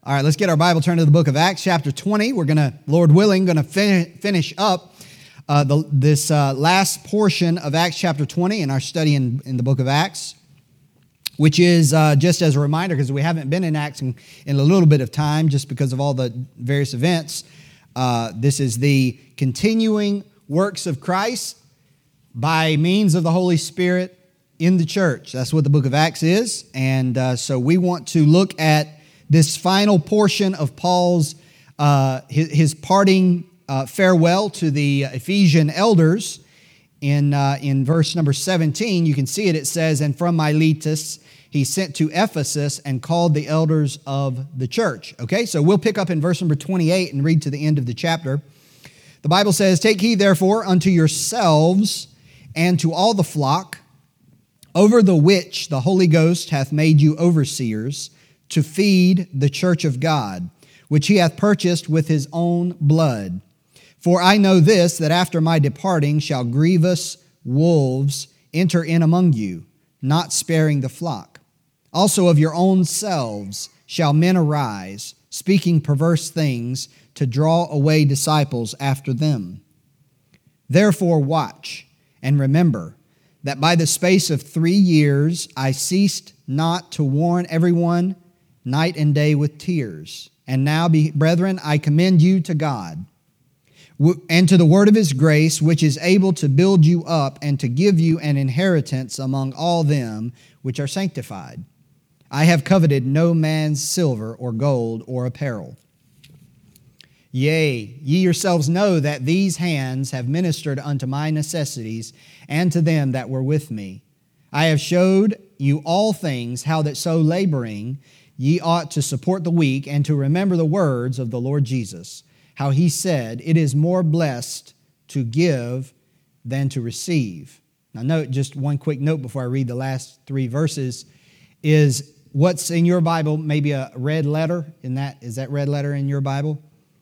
All right, let's get our Bible turned to the book of Acts, chapter 20. We're going to, Lord willing, finish up this last portion of Acts chapter 20 in our study in the book of Acts, which is just as a reminder, because we haven't been in Acts in a little bit of time just because of all the various events. This is the continuing works of Christ by means of the Holy Spirit in the church. That's what the book of Acts is. And so we want to look at this final portion of Paul's, his parting farewell to the Ephesian elders. In verse number 17, you can see it. It says, "And from Miletus he sent to Ephesus and called the elders of the church." Okay, so we'll pick up in verse number 28 and read to the end of the chapter. The Bible says, "Take heed therefore unto yourselves and to all the flock, over the which the Holy Ghost hath made you overseers, to feed the church of God, which he hath purchased with his own blood. For I know this, that after my departing shall grievous wolves enter in among you, not sparing the flock. Also of your own selves shall men arise, speaking perverse things, to draw away disciples after them. Therefore watch, and remember, that by the space of 3 years I ceased not to warn everyone night and day with tears. And now, brethren, I commend you to God, and to the word of his grace, which is able to build you up and to give you an inheritance among all them which are sanctified. I have coveted no man's silver or gold or apparel. Yea, ye yourselves know that these hands have ministered unto my necessities and to them that were with me. I have showed you all things, how that so laboring ye ought to support the weak, and to remember the words of the Lord Jesus, how he said, it is more blessed to give than to receive." Now note, just one quick note before I read the last 3 verses, is what's in your Bible, maybe a red letter, is that red letter in your Bible?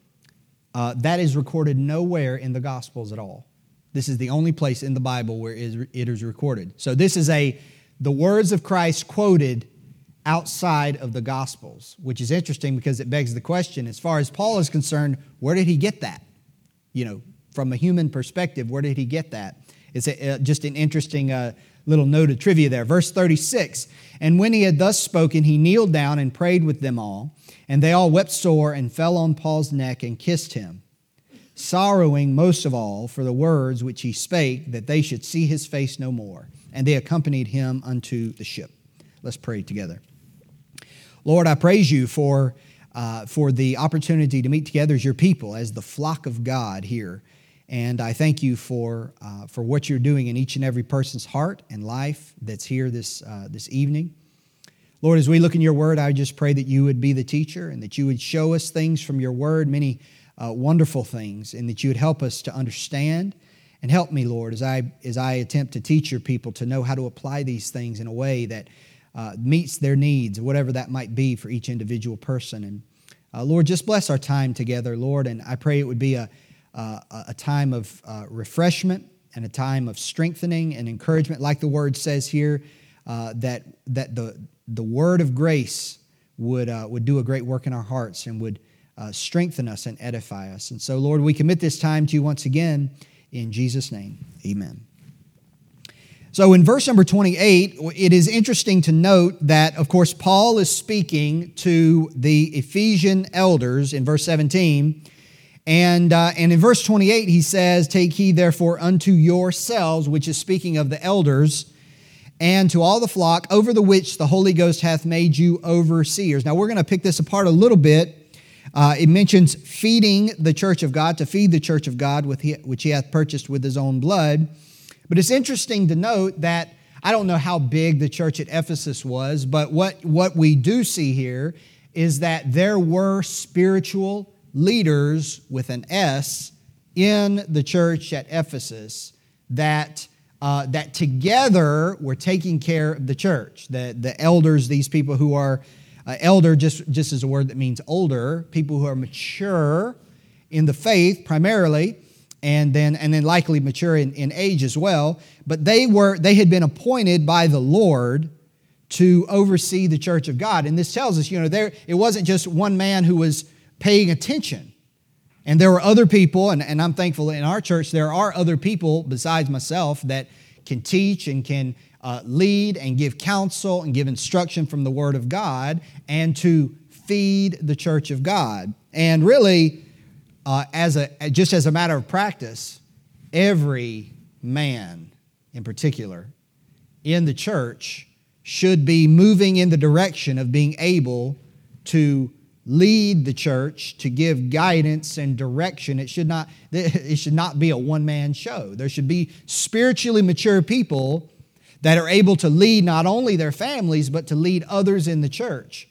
That is recorded nowhere in the Gospels at all. This is the only place in the Bible where it is recorded. So this is the words of Christ quoted outside of the Gospels, which is interesting because it begs the question, as far as Paul is concerned, where did he get that? From a human perspective, where did he get that? It's just an interesting little note of trivia there. Verse 36, "And when he had thus spoken, he kneeled down and prayed with them all, and they all wept sore and fell on Paul's neck and kissed him, sorrowing most of all for the words which he spake, that they should see his face no more. And they accompanied him unto the ship." Let's pray together. Lord, I praise you for the opportunity to meet together as your people, as the flock of God here. And I thank you for what you're doing in each and every person's heart and life that's here this evening. Lord, as we look in your word, I just pray that you would be the teacher and that you would show us things from your word, many wonderful things, and that you would help us to understand. And help me, Lord, as I attempt to teach your people to know how to apply these things in a way that meets their needs, whatever that might be for each individual person. And Lord, just bless our time together, Lord, and I pray it would be a time of refreshment and a time of strengthening and encouragement, like the word says here, that the word of grace would do a great work in our hearts and would strengthen us and edify us. And so, Lord, we commit this time to you once again in Jesus' name. Amen. So in verse number 28, it is interesting to note that, of course, Paul is speaking to the Ephesian elders in verse 17. And in verse 28, he says, "Take heed therefore unto yourselves," which is speaking of the elders, "and to all the flock, over the which the Holy Ghost hath made you overseers." Now we're going to pick this apart a little bit. It mentions feeding the church of God, to feed the church of God, which he hath purchased with his own blood. But it's interesting to note that, I don't know how big the church at Ephesus was, but what we do see here is that there were spiritual leaders with an S in the church at Ephesus that together were taking care of the church. The elders, these people who are elder, just as a word that means older, people who are mature in the faith primarily, and then likely mature in age as well. But they had been appointed by the Lord to oversee the church of God. And this tells us, it wasn't just one man who was paying attention. And there were other people, and I'm thankful in our church there are other people besides myself that can teach and can lead and give counsel and give instruction from the Word of God and to feed the church of God. And really, just as a matter of practice, every man in particular in the church should be moving in the direction of being able to lead the church, to give guidance and direction. It should not be a one-man show. There should be spiritually mature people that are able to lead not only their families, but to lead others in the church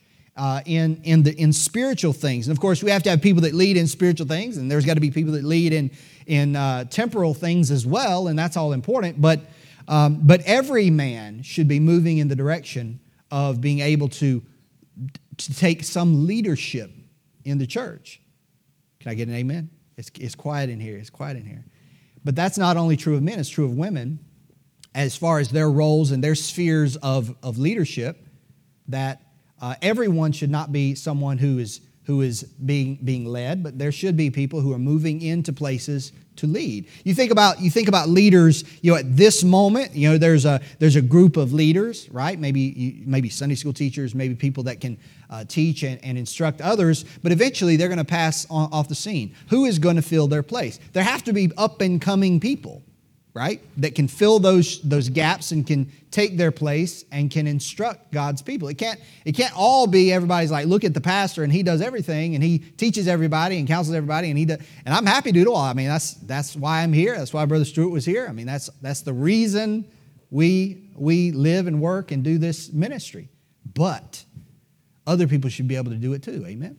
in spiritual things. And of course, we have to have people that lead in spiritual things, and there's got to be people that lead in temporal things as well, and that's all important. But every man should be moving in the direction of being able to take some leadership in the church. Can I get an amen? It's quiet in here. It's quiet in here. But that's not only true of men, it's true of women as far as their roles and their spheres of leadership, that everyone should not be someone who is being led, but there should be people who are moving into places to lead. You think about leaders, at this moment, there's a group of leaders, right? Maybe Sunday school teachers, maybe people that can teach and instruct others, but eventually they're going to pass off the scene. Who is going to fill their place? There have to be up and coming people, right, that can fill those gaps and can take their place and can instruct God's people. It can't all be everybody's like, look at the pastor and he does everything and he teaches everybody and counsels everybody and I'm happy to do it all. I mean, that's why I'm here. That's why Brother Stewart was here. I mean, that's the reason we live and work and do this ministry. But other people should be able to do it too. Amen.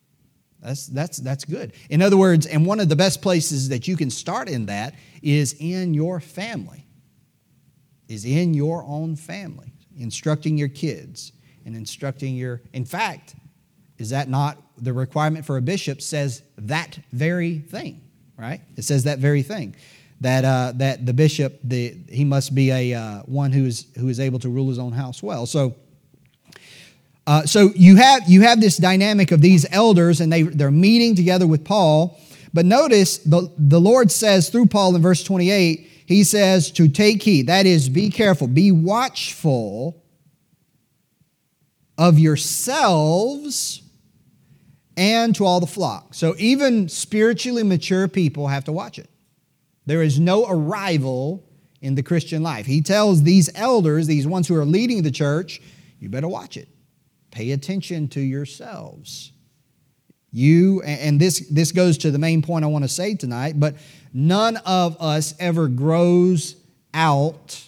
That's good. In other words, and one of the best places that you can start in that is in your family, is in your own family, instructing your kids and instructing in fact, is that not the requirement for a bishop says that very thing, right? It says that very thing, that the bishop, he must be a one who is able to rule his own house well. So you have this dynamic of these elders, and they're meeting together with Paul. But notice the Lord says through Paul in verse 28, he says to take heed. That is, be careful, be watchful of yourselves and to all the flock. So even spiritually mature people have to watch it. There is no arrival in the Christian life. He tells these elders, these ones who are leading the church, you better watch it. Pay attention to yourselves. And this goes to the main point I want to say tonight, but none of us ever grows out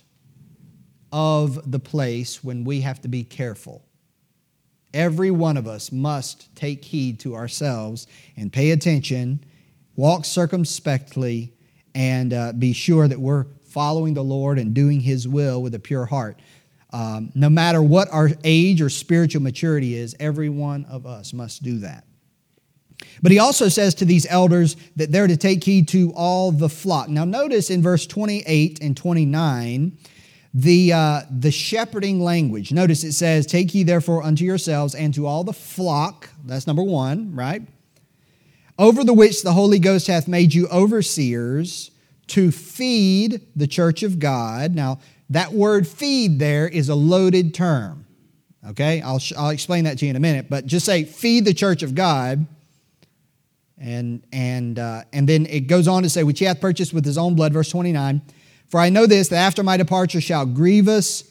of the place when we have to be careful. Every one of us must take heed to ourselves and pay attention, walk circumspectly, and be sure that we're following the Lord and doing His will with a pure heart. No matter what our age or spiritual maturity is, every one of us must do that. But he also says to these elders that they're to take heed to all the flock. Now notice in verse 28 and 29, the shepherding language. Notice it says, take ye therefore unto yourselves and to all the flock. That's number one, right? Over the which the Holy Ghost hath made you overseers to feed the church of God. Now, that word feed there is a loaded term. Okay, I'll explain that to you in a minute, but just say feed the church of God. And then it goes on to say, which he hath purchased with his own blood, verse 29. For I know this, that after my departure shall grievous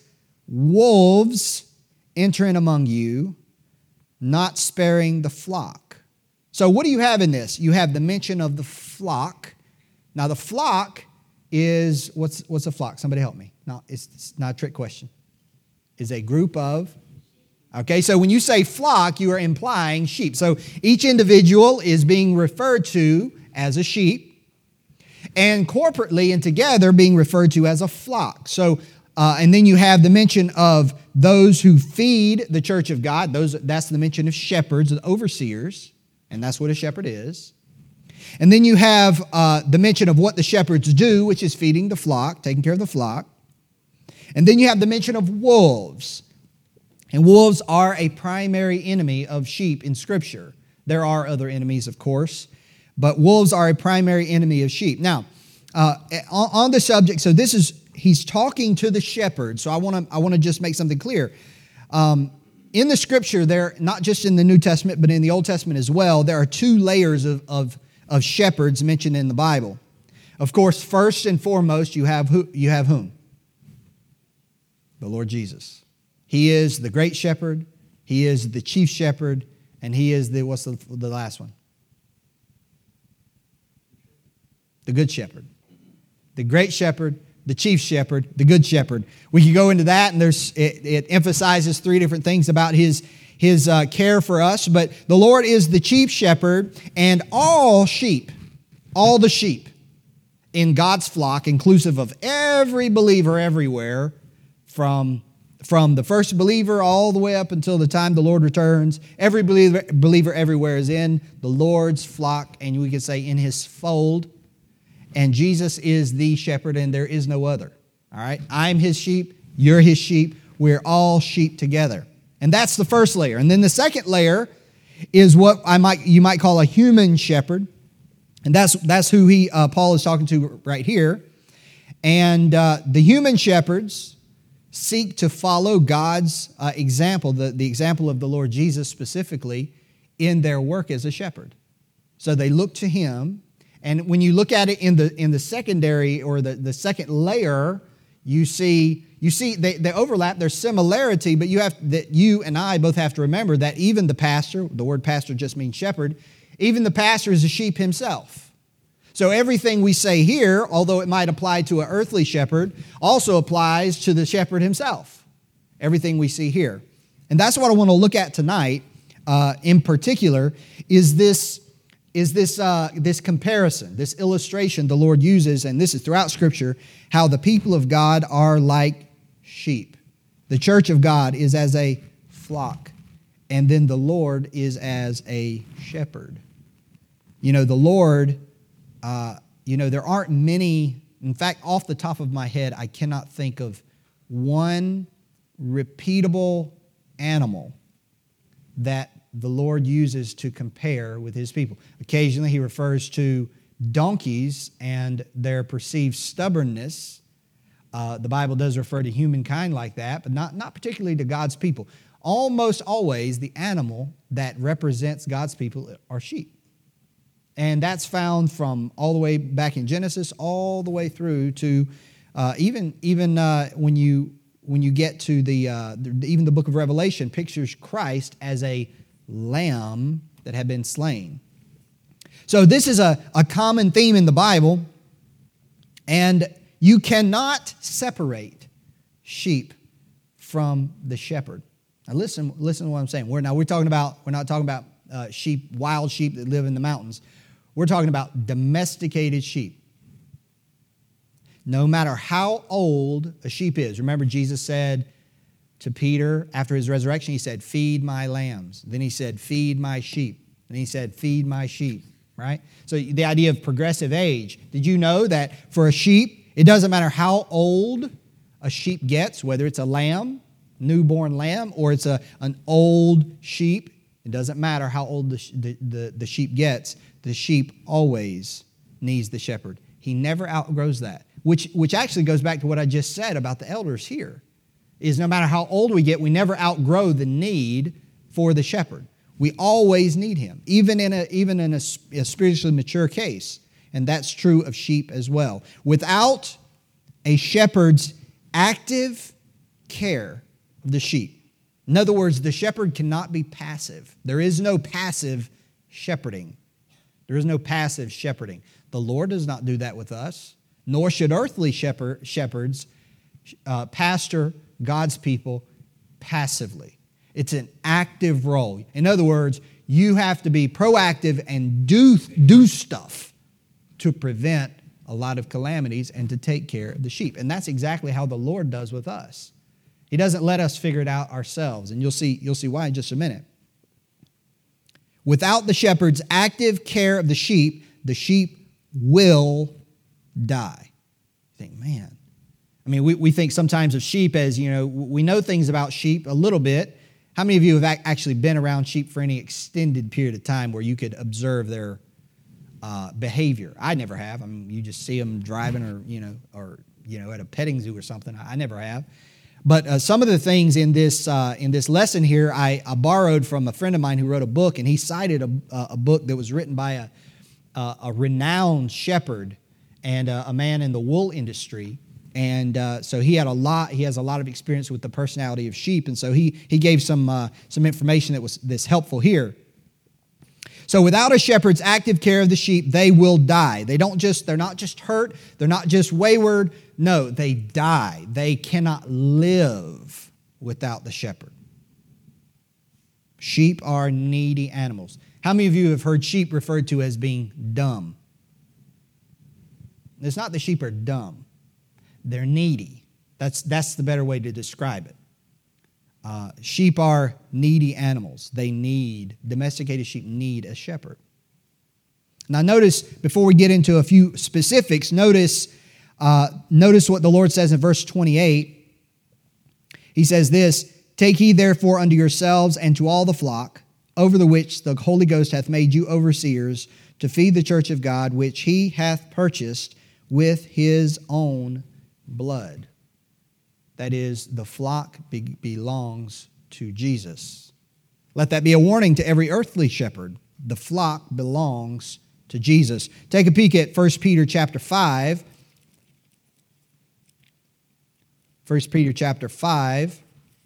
wolves enter in among you, not sparing the flock. So what do you have in this? You have the mention of the flock. Now the flock is, what's a flock? Somebody help me. No, it's not a trick question. Is a group of, okay, so when you say flock, you are implying sheep. So each individual is being referred to as a sheep, and corporately and together being referred to as a flock. So, and then you have the mention of those who feed the church of God. That's the mention of shepherds, the overseers, and that's what a shepherd is. And then you have the mention of what the shepherds do, which is feeding the flock, taking care of the flock. And then you have the mention of wolves. And wolves are a primary enemy of sheep in Scripture. There are other enemies, of course, but wolves are a primary enemy of sheep. Now, on the subject, so he's talking to the shepherd. So I want to just make something clear. In the Scripture, there, not just in the New Testament, but in the Old Testament as well, there are two layers of shepherds mentioned in the Bible. Of course, first and foremost, you have whom? The Lord Jesus. He is the great shepherd, He is the chief shepherd, and He is what's the last one? The good shepherd. The great shepherd, the chief shepherd, the good shepherd. We can go into that, and it emphasizes three different things about His care for us. But the Lord is the chief shepherd, and all the sheep in God's flock, inclusive of every believer everywhere, from the first believer all the way up until the time the Lord returns, every believer everywhere is in the Lord's flock, and we could say in His fold. And Jesus is the shepherd, and there is no other. All right? I'm His sheep, you're His sheep, we're all sheep together. And that's the first layer. And then the second layer is what you might call a human shepherd. And that's who Paul is talking to right here. And the human shepherds seek to follow God's example, the example of the Lord Jesus specifically, in their work as a shepherd. So they look to Him. And when you look at it in the secondary or the second layer, you see they overlap. There's similarity, but you and I both have to remember that even the pastor, the word pastor just means shepherd, even the pastor is a sheep himself. So everything we say here, although it might apply to an earthly shepherd, also applies to the shepherd himself. Everything we see here. And that's what I want to look at tonight in particular is this comparison, this illustration the Lord uses, and this is throughout Scripture, how the people of God are like sheep. The church of God is as a flock, and then the Lord is as a shepherd. You know, the Lord, there aren't many, in fact, off the top of my head, I cannot think of one repeatable animal that the Lord uses to compare with His people. Occasionally He refers to donkeys and their perceived stubbornness. The Bible does refer to humankind like that, but not particularly to God's people. Almost always the animal that represents God's people are sheep. And that's found from all the way back in Genesis all the way through to even when you get to even the book of Revelation pictures Christ as a lamb that had been slain. So this is a common theme in the Bible, and you cannot separate sheep from the shepherd. Now listen to what I'm saying. We're not talking about sheep, wild sheep that live in the mountains. We're talking about domesticated sheep. No matter how old a sheep is. Remember, Jesus said to Peter after His resurrection, He said, "Feed my lambs." Then He said, "Feed my sheep." And He said, "Feed my sheep." Right? So the idea of progressive age. Did you know that for a sheep, it doesn't matter how old a sheep gets, whether it's a lamb, newborn lamb, or it's an old sheep, it doesn't matter how old the sheep gets, the sheep always needs the shepherd. He never outgrows that, which actually goes back to what I just said about the elders here, is no matter how old we get, we never outgrow the need for the shepherd. We always need him, even in a spiritually mature case. And that's true of sheep as well. Without a shepherd's active care of the sheep, in other words, the shepherd cannot be passive. There is no passive shepherding. There is no passive shepherding. The Lord does not do that with us, nor should earthly shepherds pastor God's people passively. It's an active role. In other words, you have to be proactive and do stuff to prevent a lot of calamities and to take care of the sheep. And that's exactly how the Lord does with us. He doesn't let us figure it out ourselves. And you'll see why in just a minute. Without the shepherd's active care of the sheep will die. You think, man. I mean, we think sometimes of sheep as, we know things about sheep a little bit. How many of you have actually been around sheep for any extended period of time where you could observe their behavior? I never have. I mean, you just see them driving or at a petting zoo or something. I never have. But some of the things in this lesson here, I borrowed from a friend of mine who wrote a book, and he cited a book that was written by a renowned shepherd and a man in the wool industry. And so he has a lot of experience with the personality of sheep, and so he gave some information that's helpful here. So without a shepherd's active care of the sheep, they will die. They're not just hurt, they're not just wayward. No, they die. They cannot live without the shepherd. Sheep are needy animals. How many of you have heard sheep referred to as being dumb? It's not the sheep are dumb. They're needy. That's the better way to describe it. Sheep are needy animals. Domesticated sheep need a shepherd. Now notice, before we get into a few specifics, notice what the Lord says in verse 28. He says this, "Take heed therefore unto yourselves and to all the flock, over the which the Holy Ghost hath made you overseers, to feed the church of God, which he hath purchased with his own blood." That is, the flock belongs to Jesus. Let that be a warning to every earthly shepherd. The flock belongs to Jesus. Take a peek at 1 Peter chapter 5. 1 Peter chapter 5.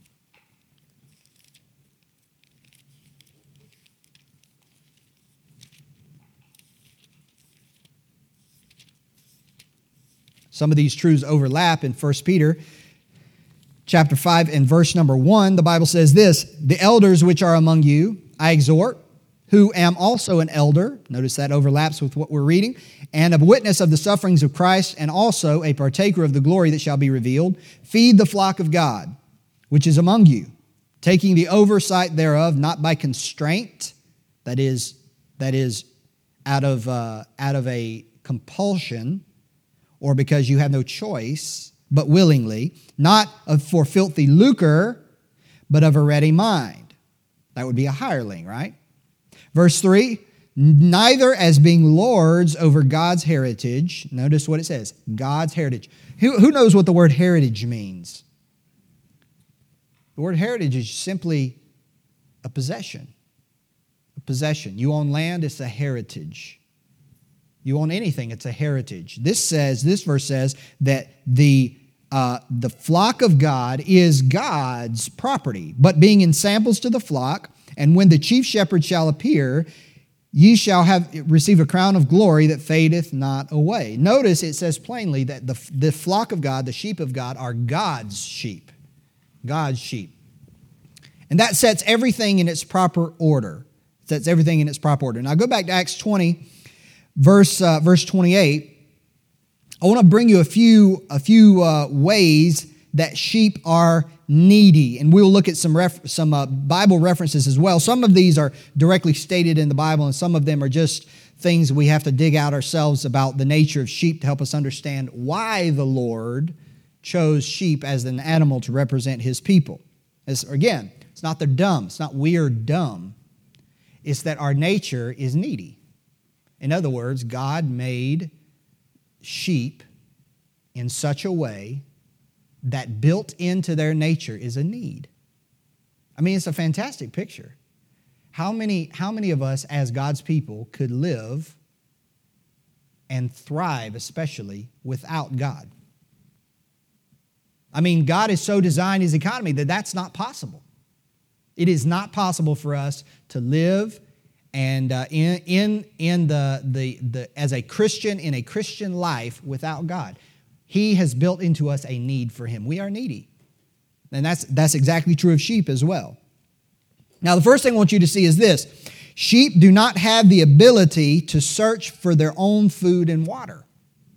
Some of these truths overlap in 1 Peter chapter 5 and verse number 1. The Bible says this, "The elders which are among you, I exhort, who am also an elder," notice that overlaps with what we're reading, "and a witness of the sufferings of Christ, and also a partaker of the glory that shall be revealed. Feed the flock of God, which is among you, taking the oversight thereof, not by constraint," that is out of a compulsion, or because you have no choice, but willingly, not for filthy lucre, but of a ready mind. That would be a hireling, right? Verse 3, "Neither as being lords over God's heritage." Notice what it says, God's heritage. Who knows what the word heritage means? The word heritage is simply a possession. A possession. You own land, it's a heritage. You own anything, it's a heritage. This verse says that the flock of God is God's property, but being ensamples to the flock, and when the chief shepherd shall appear, ye shall receive a crown of glory that fadeth not away. Notice it says plainly that the flock of God, the sheep of God, are God's sheep. God's sheep. And that sets everything in its proper order. Now go back to Acts 20, verse 28. I want to bring you a few ways that sheep are needy, and we'll look at some Bible references as well. Some of these are directly stated in the Bible, and some of them are just things we have to dig out ourselves about the nature of sheep to help us understand why the Lord chose sheep as an animal to represent his people. Again, it's not they're dumb. It's not we are dumb. It's that our nature is needy. In other words, God made sheep in such a way that built into their nature is a need. I mean, it's a fantastic picture. How many of us as God's people could live and thrive, especially without God? I mean, God has so designed his economy that that's not possible. It is not possible for us to live and as a Christian in a Christian life without God. He has built into us a need for him. We are needy. And that's exactly true of sheep as well. Now, the first thing I want you to see is this. Sheep do not have the ability to search for their own food and water.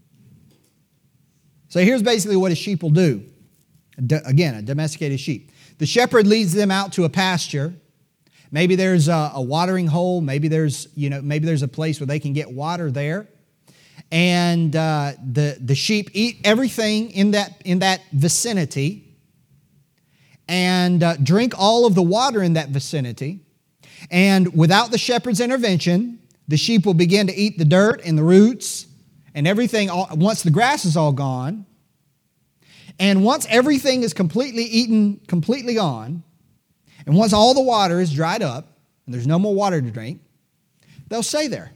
So here's basically what a sheep will do. Again, a domesticated sheep. The shepherd leads them out to a pasture. Maybe there's a watering hole. Maybe there's a place where they can get water there. And the sheep eat everything in that vicinity. and drink all of the water in that vicinity. And without the shepherd's intervention, the sheep will begin to eat the dirt and the roots and everything once the grass is all gone. And once everything is completely eaten, completely gone, and once all the water is dried up and there's no more water to drink, they'll stay there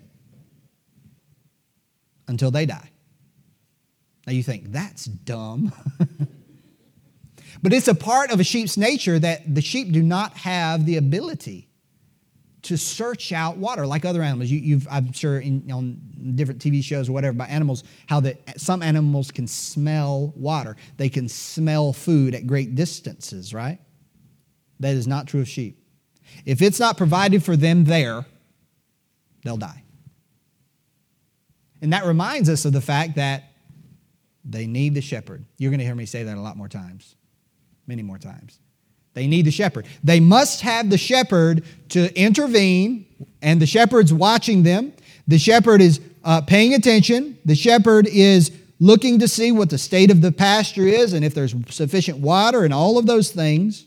until they die. Now you think, that's dumb. But it's a part of a sheep's nature that the sheep do not have the ability to search out water like other animals. I'm sure on different TV shows or whatever about animals, how some animals can smell water. They can smell food at great distances, right? That is not true of sheep. If it's not provided for them there, they'll die. And that reminds us of the fact that they need the shepherd. You're going to hear me say that a lot more times, many more times. They need the shepherd. They must have the shepherd to intervene, and the shepherd's watching them. The shepherd is paying attention. The shepherd is looking to see what the state of the pasture is and if there's sufficient water and all of those things.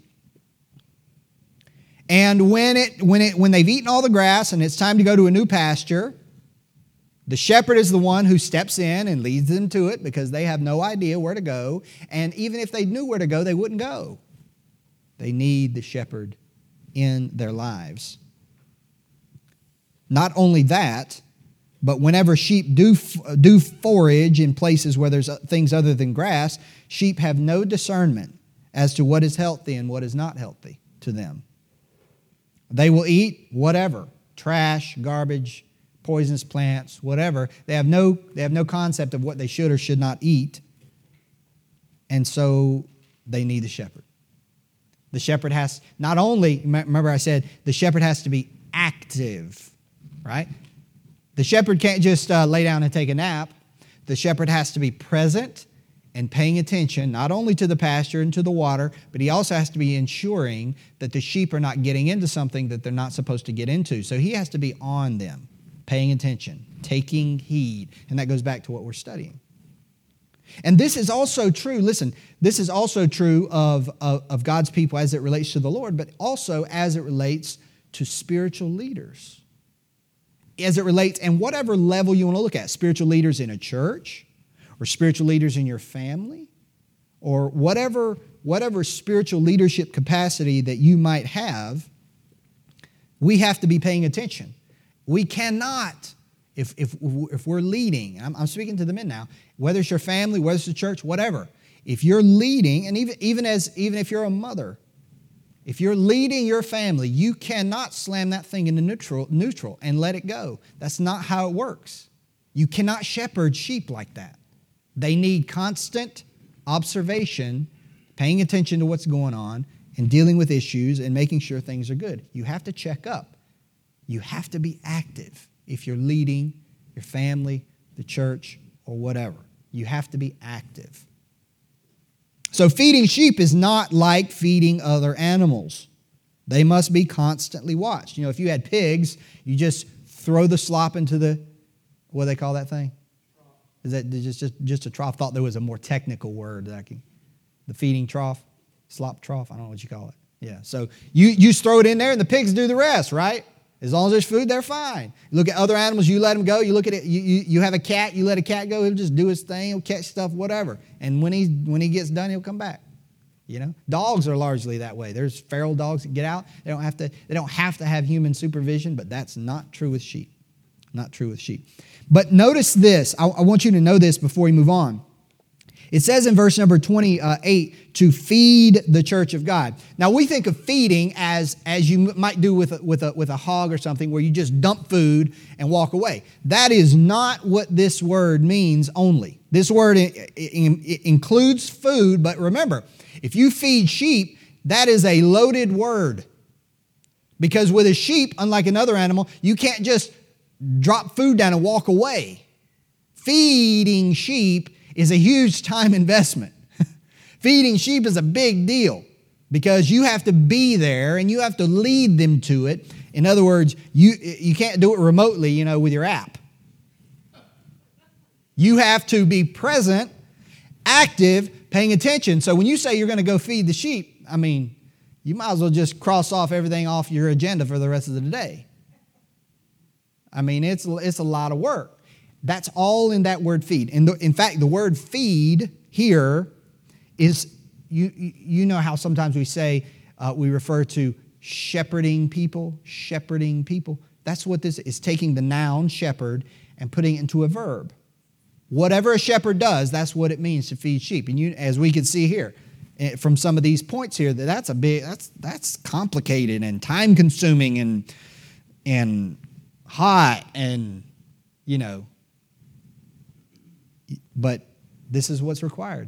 And when they've eaten all the grass and it's time to go to a new pasture, the shepherd is the one who steps in and leads them to it because they have no idea where to go. And even if they knew where to go, they wouldn't go. They need the shepherd in their lives. Not only that, but whenever sheep do forage in places where there's things other than grass, sheep have no discernment as to what is healthy and what is not healthy to them. They will eat whatever, trash, garbage, poisonous plants, whatever. They have no concept of what they should or should not eat. And so they need the shepherd. The shepherd has not only, remember I said, the shepherd has to be active, right? The shepherd can't just lay down and take a nap. The shepherd has to be present and paying attention not only to the pasture and to the water, but he also has to be ensuring that the sheep are not getting into something that they're not supposed to get into. So he has to be on them, paying attention, taking heed. And that goes back to what we're studying. And this is also true, listen, this is also true of God's people as it relates to the Lord, but also as it relates to spiritual leaders. As it relates, and whatever level you want to look at, spiritual leaders in a church, or spiritual leaders in your family, or whatever spiritual leadership capacity that you might have, we have to be paying attention. We cannot, if we're leading, I'm speaking to the men now, whether it's your family, whether it's the church, whatever. If you're leading, and even if you're a mother, if you're leading your family, you cannot slam that thing into neutral and let it go. That's not how it works. You cannot shepherd sheep like that. They need constant observation, paying attention to what's going on, and dealing with issues and making sure things are good. You have to check up. You have to be active if you're leading your family, the church, or whatever. You have to be active. So feeding sheep is not like feeding other animals. They must be constantly watched. If you had pigs, you just throw the slop into the, what do they call that thing? Is that just a trough? I thought there was a more technical word. The feeding trough, slop trough, I don't know what you call it. Yeah, so you just throw it in there and the pigs do the rest, right? As long as there's food, they're fine. You look at other animals, you let them go. You look at it, you have a cat, you let a cat go, he'll just do his thing, he'll catch stuff, whatever. And when he gets done, he'll come back. Dogs are largely that way. There's feral dogs that get out. They don't have to have human supervision, but that's not true with sheep. Not true with sheep. But notice this. I want you to know this before we move on. It says in verse number 28 to feed the church of God. Now we think of feeding as you might do with a hog or something, where you just dump food and walk away. That is not what this word means only. This word includes food, but remember, if you feed sheep, that is a loaded word. Because with a sheep, unlike another animal, you can't just drop food down and walk away. Feeding sheep is a huge time investment. Feeding sheep is a big deal because you have to be there and you have to lead them to it. In other words, you can't do it remotely, with your app. You have to be present, active, paying attention. So when you say you're going to go feed the sheep, I mean, you might as well just cross off everything off your agenda for the rest of the day. I mean, it's a lot of work. That's all in that word feed. And in fact, the word feed here is, you know how sometimes we say, we refer to shepherding people. That's what this is, taking the noun shepherd and putting it into a verb. Whatever a shepherd does, that's what it means to feed sheep. And as we can see here, from some of these points here, that's complicated and time consuming and hot and, but this is what's required,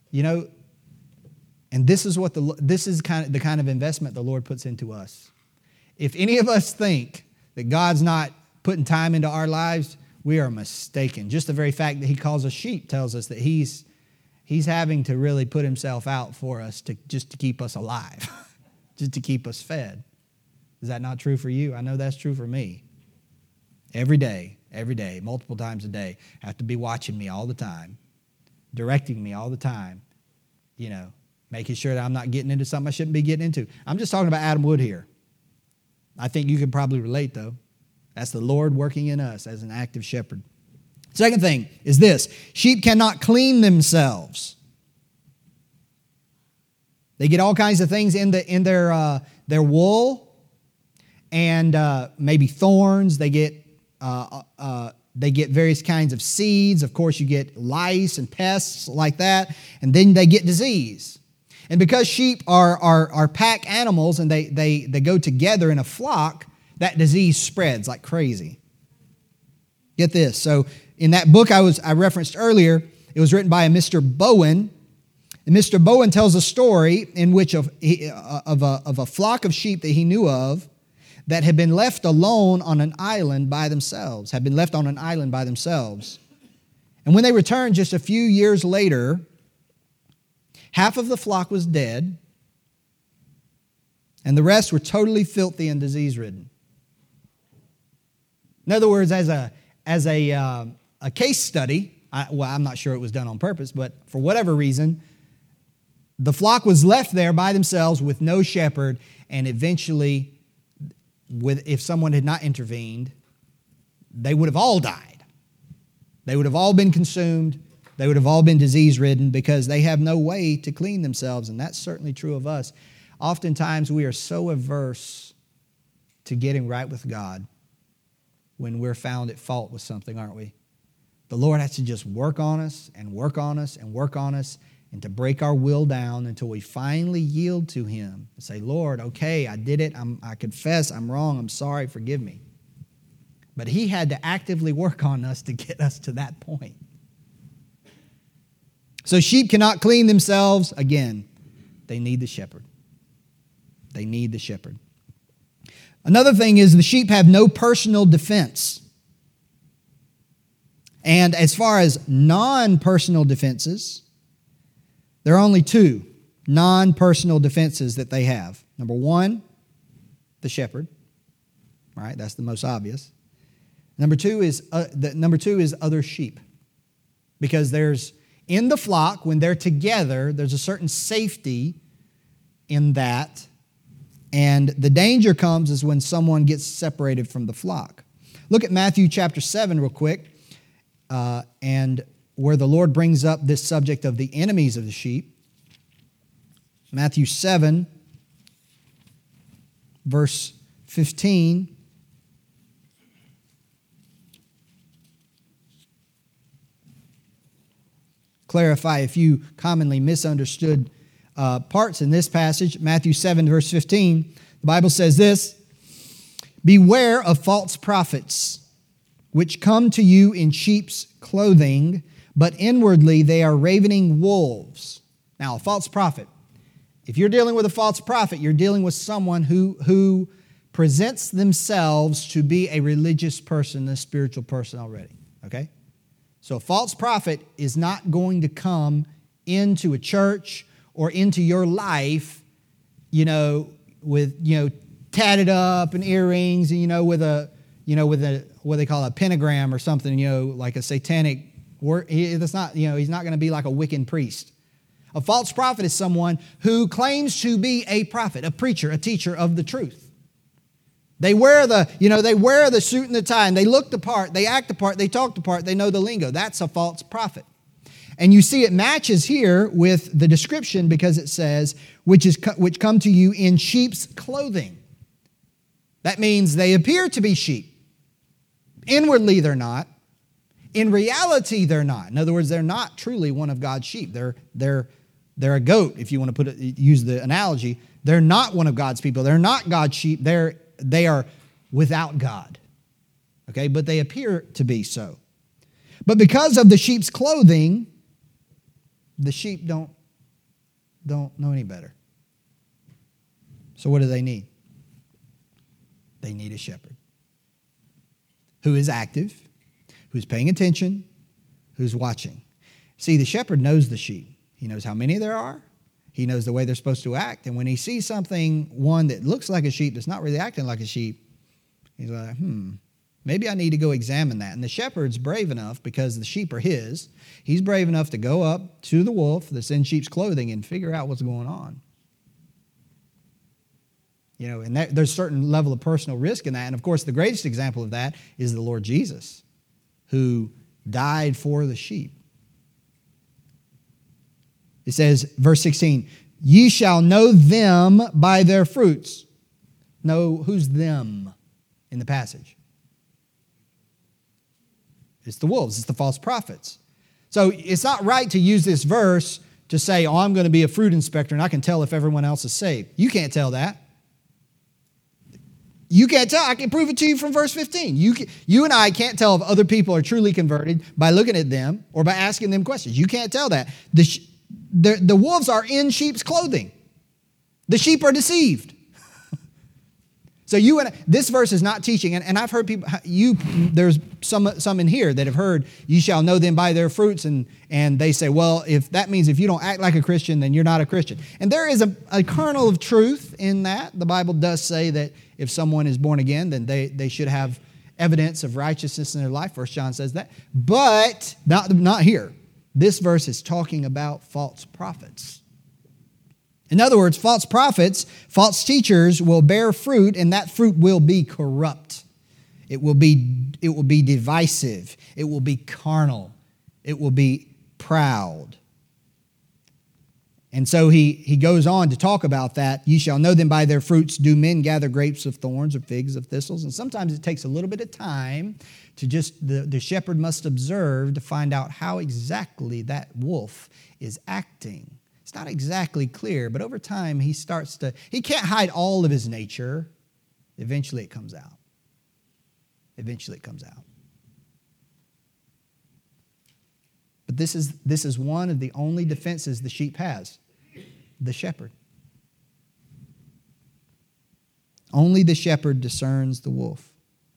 and this is the kind of investment the Lord puts into us. If any of us think that God's not putting time into our lives, we are mistaken. Just the very fact that He calls us sheep tells us that He's having to really put Himself out for us just to keep us alive, just to keep us fed. Is that not true for you? I know that's true for me. Every day, multiple times a day, have to be watching me all the time, directing me all the time, making sure that I'm not getting into something I shouldn't be getting into. I'm just talking about Adam Wood here. I think you can probably relate, though. That's the Lord working in us as an active shepherd. Second thing is this: sheep cannot clean themselves. They get all kinds of things in their wool, and maybe thorns. They get various kinds of seeds. Of course, you get lice and pests like that, and then they get disease. And because sheep are pack animals and they go together in a flock, that disease spreads like crazy. Get this. So in that book I referenced earlier, it was written by a Mr. Bowen. And Mr. Bowen tells a story in which of a flock of sheep that he knew of that had been left alone on an island by themselves, And when they returned just a few years later, half of the flock was dead, and the rest were totally filthy and disease-ridden. In other words, as a case study, I'm not sure it was done on purpose, but for whatever reason, the flock was left there by themselves with no shepherd, and eventually, if someone had not intervened, they would have all died. They would have all been consumed. They would have all been disease-ridden because they have no way to clean themselves, and that's certainly true of us. Oftentimes, we are so averse to getting right with God when we're found at fault with something, aren't we? The Lord has to just work on us and work on us and work on us, and to break our will down until we finally yield to Him and say, Lord, okay, I did it. I confess I'm wrong. I'm sorry. Forgive me. But He had to actively work on us to get us to that point. So sheep cannot clean themselves. Again, they need the shepherd. They need the shepherd. Another thing is the sheep have no personal defense. And as far as non-personal defenses, there are only two non-personal defenses that they have. Number one, the shepherd. Right? That's the most obvious. Number two is other sheep. Because in the flock, when they're together, there's a certain safety in that. And the danger comes is when someone gets separated from the flock. Look at Matthew chapter 7 real quick, and where the Lord brings up this subject of the enemies of the sheep. Matthew 7, verse 15. Clarify a few commonly misunderstood parts in this passage. Matthew 7, verse 15. The Bible says this: beware of false prophets, which come to you in sheep's clothing, but inwardly they are ravening wolves. Now, a false prophet. If you're dealing with a false prophet, you're dealing with someone who presents themselves to be a religious person, a spiritual person already. Okay? So a false prophet is not going to come into a church or into your life, with, tatted up and earrings and, with a what they call a pentagram or something, like a satanic word. That's not, he's not going to be like a Wiccan priest. A false prophet is someone who claims to be a prophet, a preacher, a teacher of the truth. They wear the suit and the tie, and they look the part, they act the part, they talk the part, they know the lingo. That's a false prophet. And you see it matches here with the description because it says, which come to you in sheep's clothing. That means they appear to be sheep. Inwardly, they're not. In reality, they're not. In other words, they're not truly one of God's sheep. They're a goat, if you want to use the analogy. They're not one of God's people. They're not God's sheep. They are without God. Okay, but they appear to be so. But because of the sheep's clothing, the sheep don't know any better. So what do they need? They need a shepherd who is active, who's paying attention, who's watching. See, the shepherd knows the sheep. He knows how many there are. He knows the way they're supposed to act. And when he sees one that looks like a sheep that's not really acting like a sheep, he's like, maybe I need to go examine that. And the shepherd's brave enough, because the sheep are his, he's brave enough to go up to the wolf that's in sheep's clothing and figure out what's going on. And there's a certain level of personal risk in that. And of course, the greatest example of that is the Lord Jesus, who died for the sheep. It says, verse 16, ye shall know them by their fruits. Know who's them in the passage? It's the wolves. It's the false prophets. So it's not right to use this verse to say, I'm going to be a fruit inspector and I can tell if everyone else is saved. You can't tell that. You can't tell. I can prove it to you from verse 15. You and I can't tell if other people are truly converted by looking at them or by asking them questions. You can't tell that. The wolves are in sheep's clothing. The sheep are deceived. So this verse is not teaching, and I've heard people, there's some in here that have heard, you shall know them by their fruits, and they say, well, if that means if you don't act like a Christian, then you're not a Christian. And there is a kernel of truth in that. The Bible does say that if someone is born again, then they should have evidence of righteousness in their life. 1 John says that. But not here. This verse is talking about false prophets. In other words, false prophets, false teachers will bear fruit, and that fruit will be corrupt. It will be divisive. It will be carnal. It will be proud. And so he goes on to talk about that. You shall know them by their fruits. Do men gather grapes of thorns or figs of thistles? And sometimes it takes a little bit of time to the shepherd must observe to find out how exactly that wolf is acting. It's not exactly clear, but over time he can't hide all of his nature. Eventually it comes out. But this is one of the only defenses the sheep has. The shepherd. Only the shepherd discerns the wolf.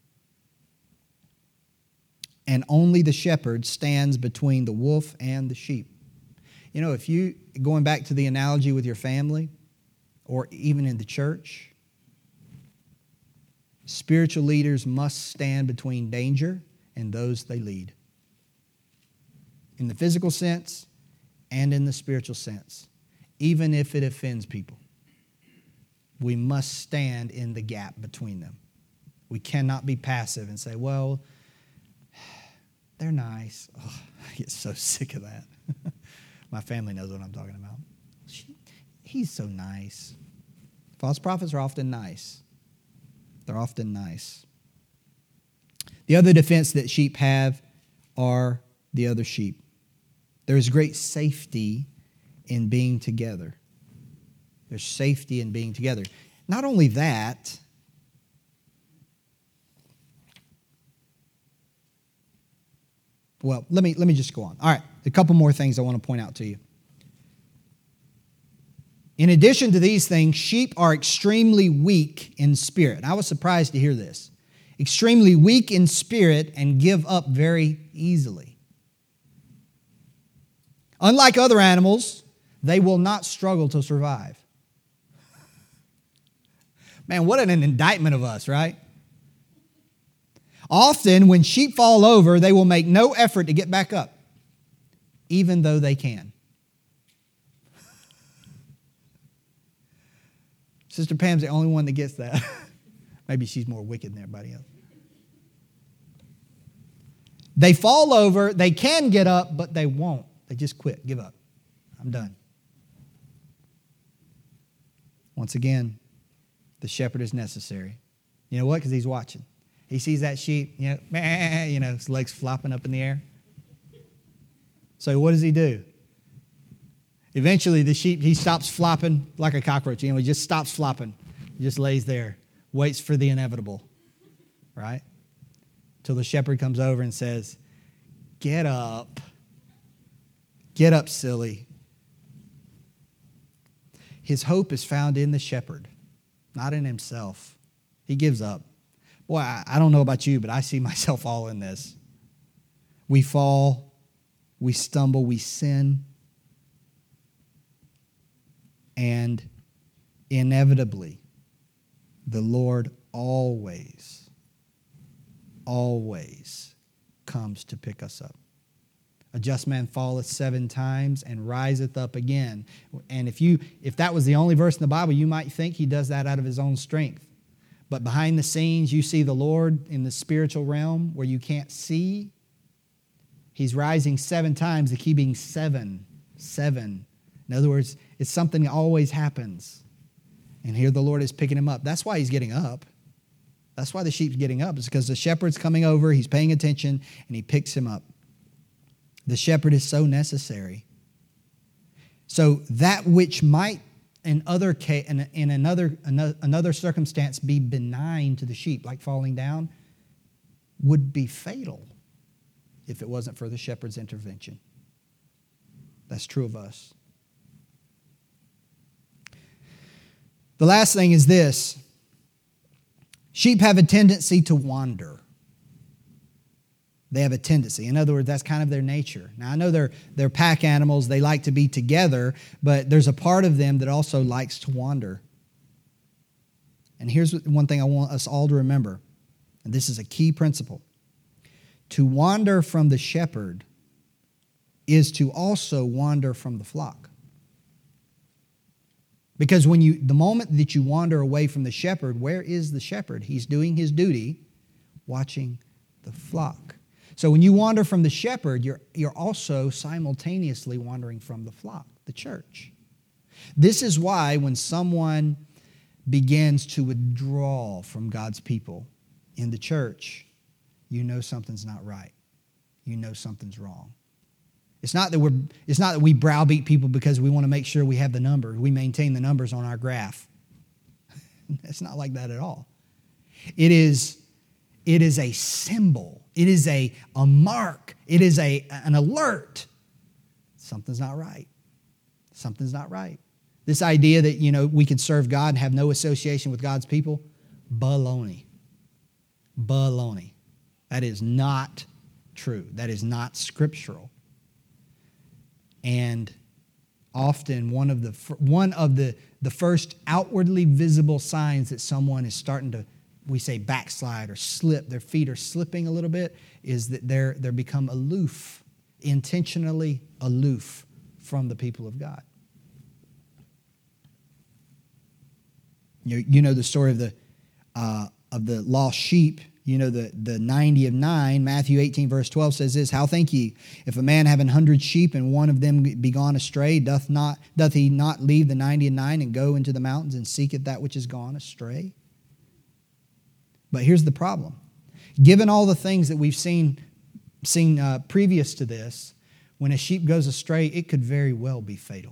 And only the shepherd stands between the wolf and the sheep. If you, going back to the analogy with your family, or even in the church, spiritual leaders must stand between danger and those they lead. In the physical sense and in the spiritual sense. Even if it offends people, we must stand in the gap between them. We cannot be passive and say, well, they're nice. Oh, I get so sick of that. My family knows what I'm talking about. He's so nice. False prophets are often nice. They're often nice. The other defense that sheep have are the other sheep. There is great safety in being together. There's safety in being together. Not only that, well, let me just go on. All right, a couple more things I want to point out to you. In addition to these things, sheep are extremely weak in spirit. I was surprised to hear this. Extremely weak in spirit and give up very easily. Unlike other animals, they will not struggle to survive. Man, what an indictment of us, right? Often, when sheep fall over, they will make no effort to get back up, even though they can. Sister Pam's the only one that gets that. Maybe she's more wicked than everybody else. They fall over. They can get up, but they won't. They just quit, give up. I'm done. Once again, the shepherd is necessary. You know what? Because he's watching. He sees that sheep, his legs flopping up in the air. So what does he do? Eventually, the sheep, he stops flopping like a cockroach. He just stops flopping. He just lays there, waits for the inevitable, right? Till the shepherd comes over and says, get up. Get up, silly. His hope is found in the shepherd, not in himself. He gives up. Boy, I don't know about you, but I see myself all in this. We fall, we stumble, we sin, and inevitably, the Lord always comes to pick us up. A just man falleth 7 times and riseth up again. And if that was the only verse in the Bible, you might think he does that out of his own strength. But behind the scenes, you see the Lord in the spiritual realm where you can't see. He's rising 7 times, the key being 7. 7. In other words, it's something that always happens. And here the Lord is picking him up. That's why he's getting up. That's why the sheep's getting up. It's because the shepherd's coming over, he's paying attention, and he picks him up. The shepherd is so necessary. So that which might in another circumstance be benign to the sheep, like falling down, would be fatal if it wasn't for the shepherd's intervention. That's true of us. The last thing is this. Sheep have a tendency to wander. They have a tendency. In other words, that's kind of their nature. Now, I know they're pack animals. They like to be together, but there's a part of them that also likes to wander. And here's one thing I want us all to remember, and this is a key principle. To wander from the shepherd is to also wander from the flock. Because the moment that you wander away from the shepherd, where is the shepherd? He's doing his duty, watching the flock. So when you wander from the shepherd, you're also simultaneously wandering from the flock, the church. This is why when someone begins to withdraw from God's people in the church, you know something's not right. You know something's wrong. It's not that we browbeat people because we want to make sure we have the number. We maintain the numbers on our graph. It's not like that at all. It is a symbol. It is a mark. It is an alert. Something's not right. Something's not right. This idea that, we can serve God and have no association with God's people, baloney. Baloney. That is not true. That is not scriptural. And often one of the first outwardly visible signs that someone is starting to, we say, backslide or slip, their feet are slipping a little bit, is that they're become aloof, intentionally aloof from the people of God. You know the story of the lost sheep. The 90 of 9, Matthew 18, verse 12 says this, how think ye, if a man have 100 sheep and one of them be gone astray, doth he not leave the 90 and 9 and go into the mountains and seek it that which is gone astray? But here's the problem. Given all the things that we've seen previous to this, when a sheep goes astray, it could very well be fatal.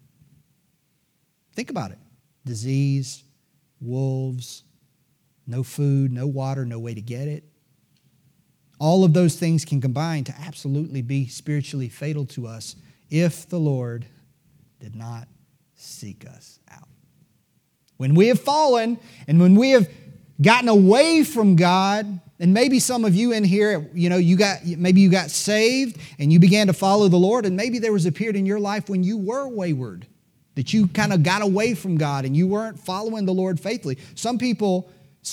Think about it. Disease, wolves, no food, no water, no way to get it. All of those things can combine to absolutely be spiritually fatal to us if the Lord did not seek us out. When we have fallen and when we have gotten away from God, and maybe some of you in here, maybe you got saved and you began to follow the Lord, and maybe there was a period in your life when you were wayward, that you kind of got away from God and you weren't following the Lord faithfully. Some people,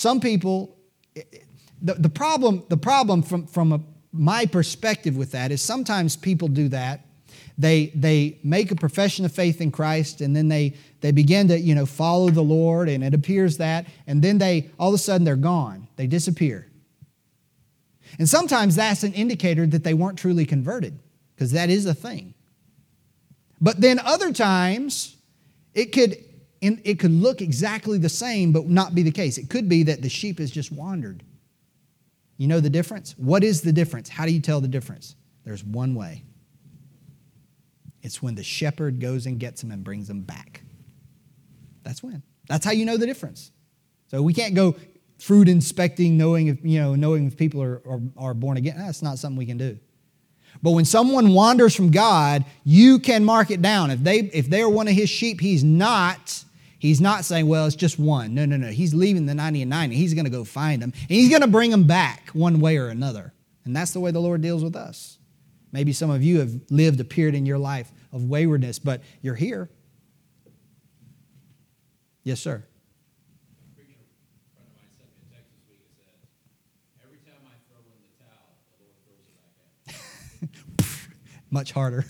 the problem from my perspective with that is sometimes people do that. they make a profession of faith in Christ, and then they begin to follow the Lord, and it appears that, and then all of a sudden they're gone. They disappear. And sometimes that's an indicator that they weren't truly converted, because that is a thing. But then other times it could look exactly the same but not be the case. It could be that the sheep has just wandered. You know the difference? What is the difference? How do you tell the difference? There's one way. It's when the shepherd goes and gets them and brings them back. That's when. That's how you know the difference. So we can't go fruit inspecting, knowing if people are born again. That's not something we can do. But when someone wanders from God, you can mark it down. If they are one of his sheep, he's not saying, well, it's just one. No. He's leaving the 90 and 90. He's going to go find them. And he's going to bring them back one way or another. And that's the way the Lord deals with us. Maybe some of you have lived a period in your life of waywardness, but you're here. Yes, sir. Much harder.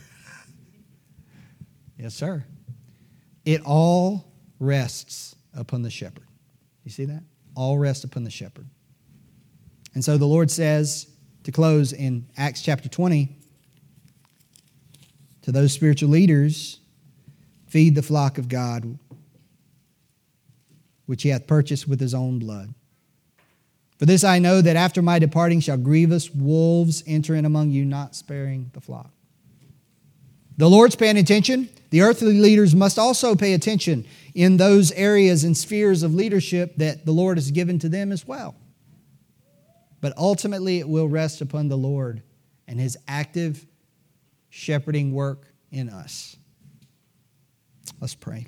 Yes, sir. It all rests upon the shepherd. You see that? All rests upon the shepherd. And so the Lord says, to close in Acts chapter 20, to those spiritual leaders, feed the flock of God, which he hath purchased with his own blood. For this I know, that after my departing shall grievous wolves enter in among you, not sparing the flock. The Lord's paying attention. The earthly leaders must also pay attention in those areas and spheres of leadership that the Lord has given to them as well. But ultimately it will rest upon the Lord and his active shepherding work in us. Let's pray.